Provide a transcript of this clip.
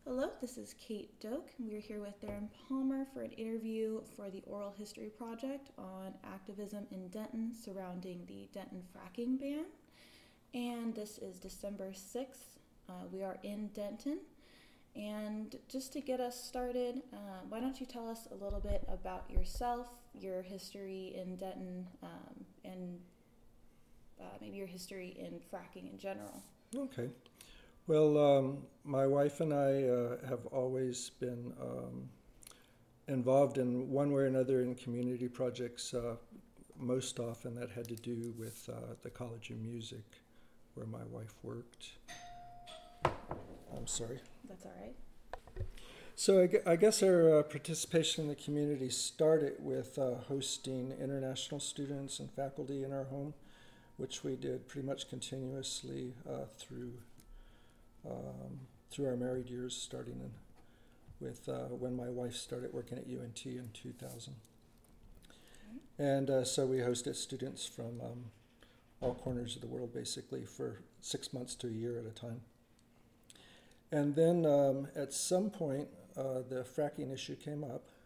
Hello, this is Kate Doak, and we're here with Darren Palmer for an interview for the Oral History Project on activism in Denton surrounding the Denton fracking ban. And this is December 6th. We are in Denton. And just to get us started, why don't you tell us a little bit about yourself, your history in Denton, and maybe your history in fracking in general? Okay. Well, my wife and I have always been involved in one way or another in community projects. Most often that had to do with the College of Music, where my wife worked. I'm sorry. That's all right. So I guess our participation in the community started with hosting international students and faculty in our home, which we did pretty much continuously through our married years, starting with when my wife started working at UNT in 2000. And so we hosted students from all corners of the world, basically, for 6 months to a year at a time. And then at some point, the fracking issue came up,